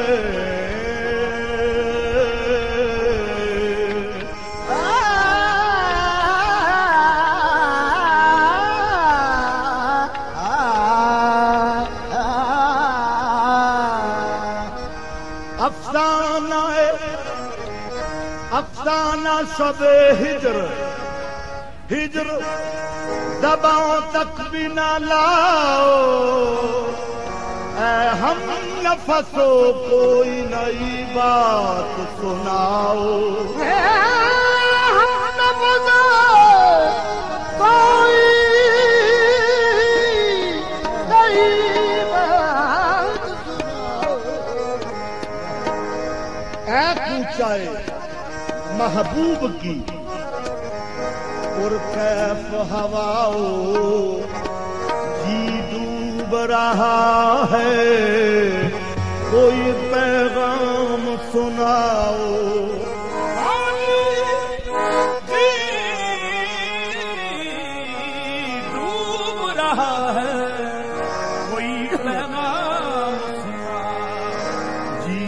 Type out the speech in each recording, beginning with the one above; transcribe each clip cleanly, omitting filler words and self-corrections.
अफसाना शबे हिजर ज़बां तक भी न लाओ, हम नफसो कोई नई बात सुनाओ। हम नफसो कोई नई बात सुनाओ। ऐ पूछाए महबूब की और कैफ हवाओ, जी डूब रहा है कोई पैगाम सुनाओ। जी डूब रहा है कोई पैगाम सुनाओ। जी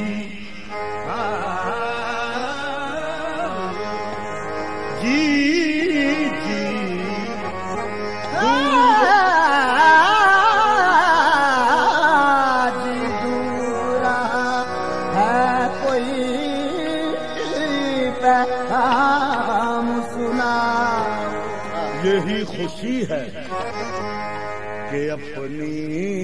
जी यही खुशी है कि अपनी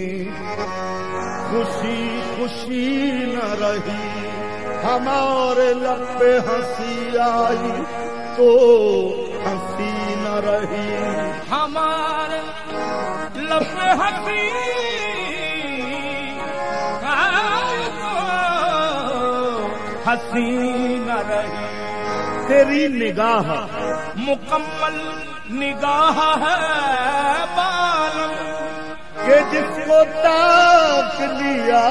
खुशी खुशी न रही, हमारे लब पे हंसी आई तो हंसी न रही। हमारे लब पे हंसी आई तो हंसी न रही। तेरी निगाह मुकम्मल निगाह है बालम के जिसको ताक लिया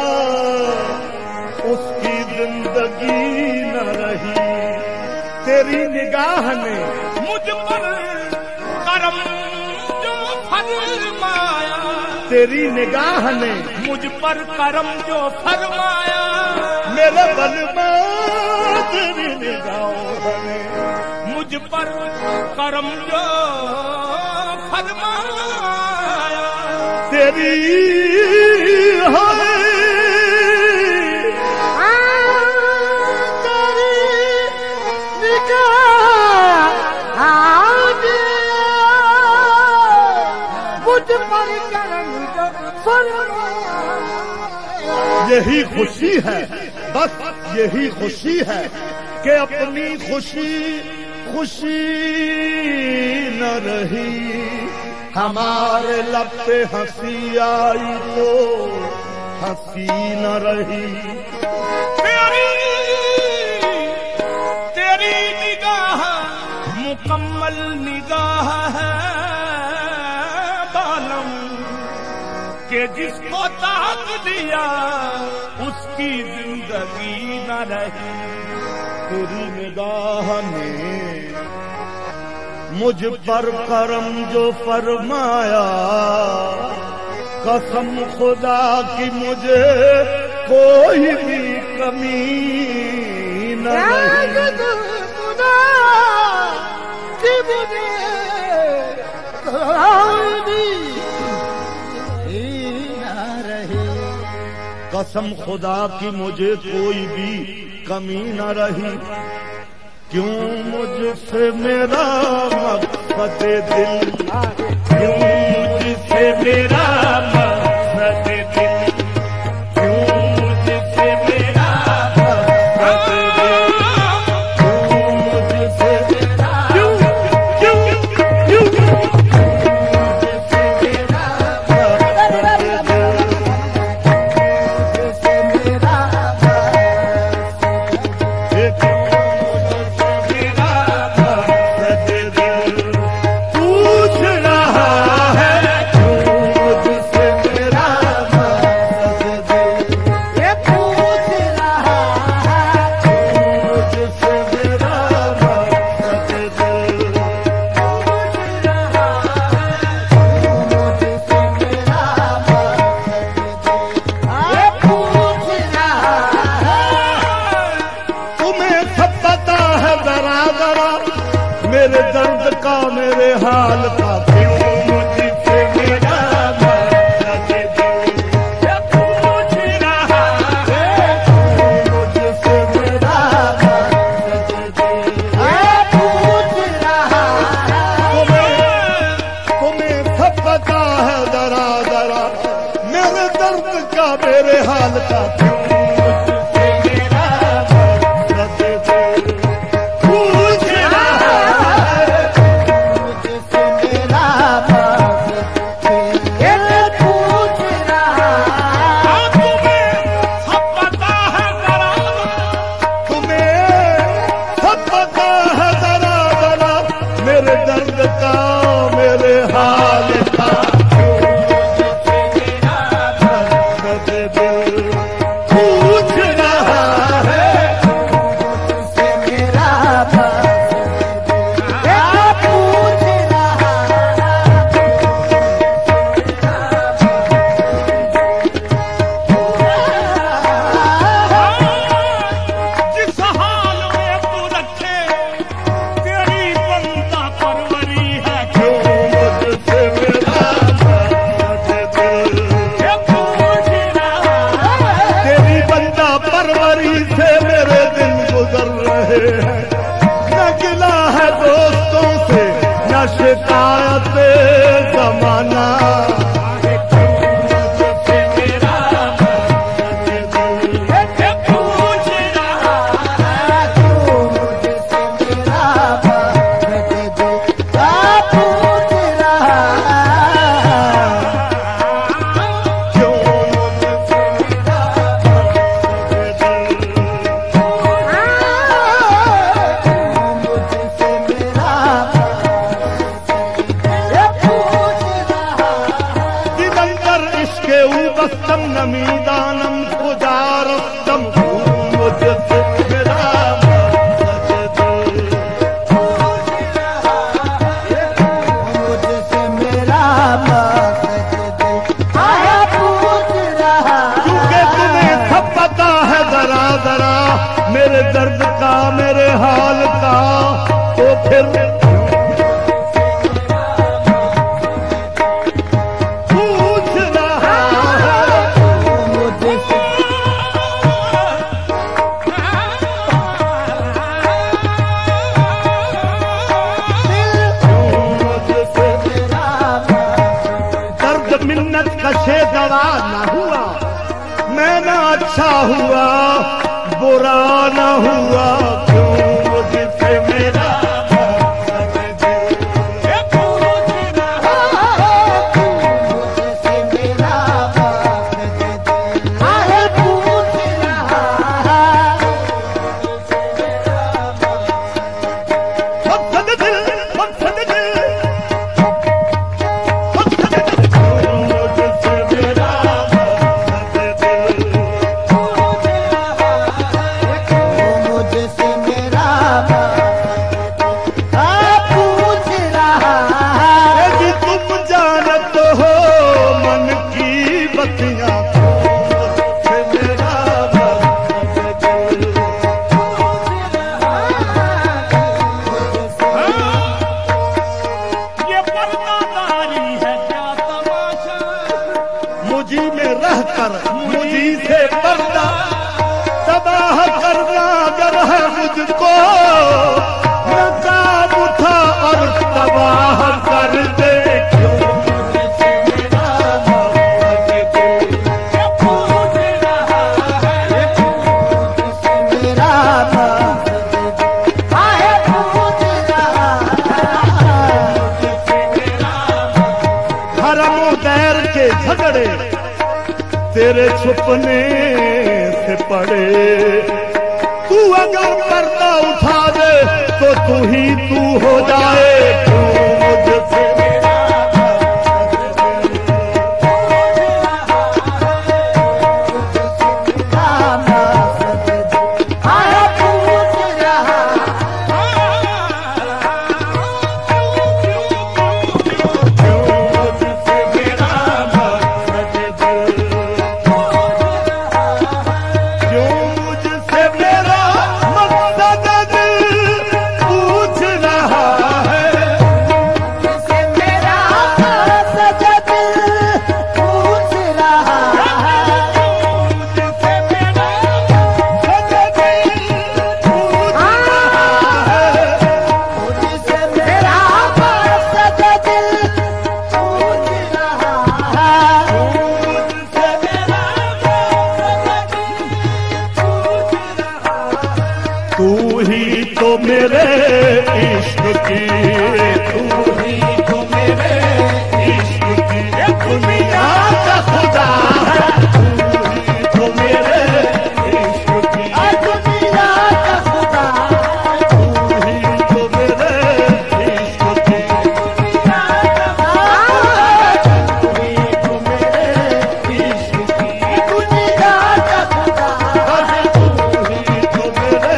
उसकी जिंदगी न रही। तेरी निगाह ने मुझ पर करम जो फरमाया, तेरी निगाह ने मुझ पर करम जो फरमाया। मेरे बलमा तेरी निगाहों ने मुझ पर करम जो फरमाया। तेरी यही खुशी है, बस यही खुशी है कि अपनी खुशी खुशी न रही। हमारे लब पे हंसी आई तो हंसी न रही। तेरी निगाह मुकम्मल निगाह है बालम के जिसको ताक दिया उसकी जिंदगी न रही। तेरी निगाह ने मुझ पर करम जो फरमाया, कसम खुदा की मुझे कोई भी कमी न रही। खुदा की मुझे कोई भी न रही। कसम खुदा की मुझे कोई भी कमी न रही। क्यों मुझसे मेरा मकसद दिल, क्यों मुझसे मेरा मकसद दिल, क्यों मुझसे मेरा मकसद दिल, क्यों मुझसे मेरा क्यों क्यों क्यों मुझसे मेरा हैं, न गिला है दोस्तों से न शिकायत जमाना। बस्तम नमीदानम पुजारस्तम मुझसे मेरा मुझसे मेरा पूछ रहा। क्योंकि तुम्हें सब पता है जरा जरा मेरे दर्द का मेरे हाल का, तो फिर मिन्नत कशे दवा न हुआ, मैं न अच्छा हुआ बुरा न हुआ, क्यों मुझसे मेरा मुझी में रहकर मुझी से पर्दा तबाह करना अगर है मुझको, नकाब उठा और तबाह कर दे। हरमो गैर के झगड़े तेरे छुपने से पड़े, तू अगर पर्दा उठा दे तो तू ही तू हो जाए, क्यों मुझसे तू ही तो मेरे इश्क की, तू ही तो मेरे इश्क की दुनिया का खुदा है, तू ही तो मेरे इश्क की दुनिया का खुदा, तू ही तो मेरे इश्क की दुनिया का खुदा, तू ही तो मेरे इश्क की दुनिया का खुदा, तू ही तो मेरे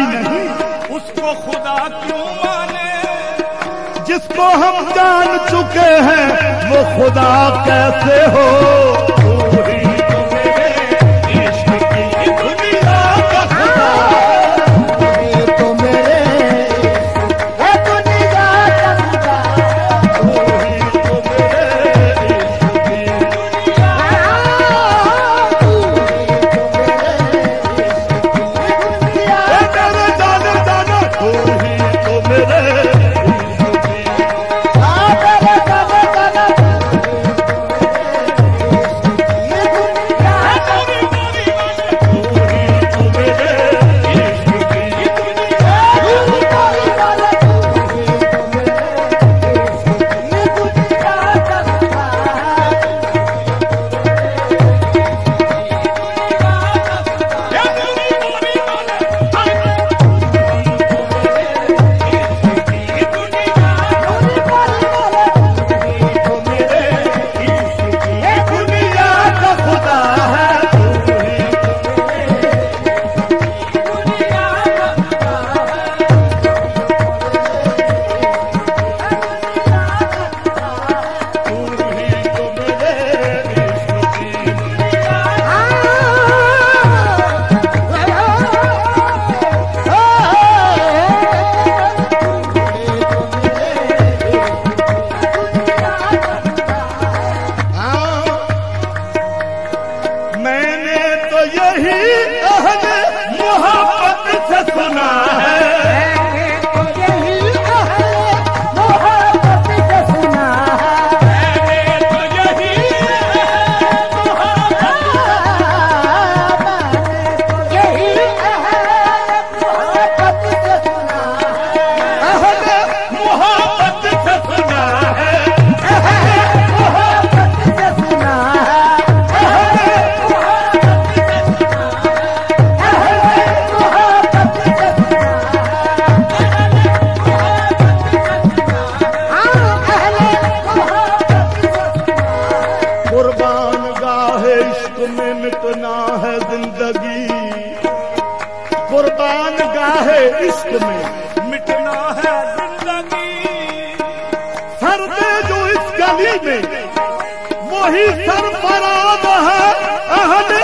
ही नहीं, उसको खुदा क्यों माने? जिसको हम जान चुके हैं वो खुदा कैसे हो? तू ही तो मेरे इश्क की दुनिया का खुदा, तो मेरे है दुनिया का खुदा, तू ही तो मेरे इश्क की दुनिया, ए मेरे जाने जाने, तू ही तो मेरे कुर्बान गाहे इश्क में मिटना है जिंदगी। सर दे जो इस गली में वही सरफराज है अहद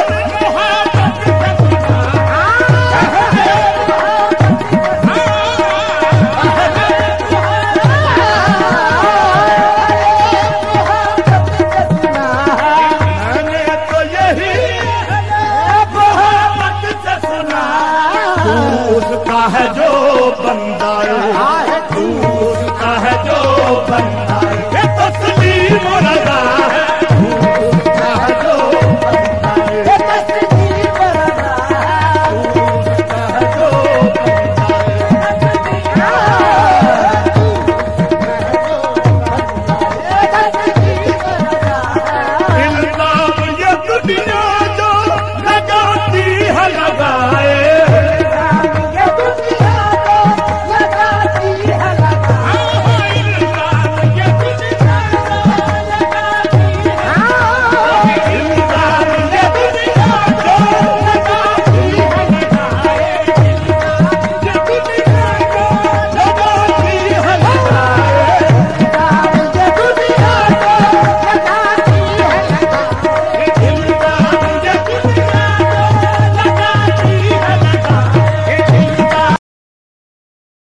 है जो बंदा है तू उसका है जो बंदा है तस्लीम रज़ा है तू उसका है जो बंदा है तस्लीम रज़ा है तू उसका है जो बंदा है। इल्ज़ाम ये दुनिया जो लगाती है लगा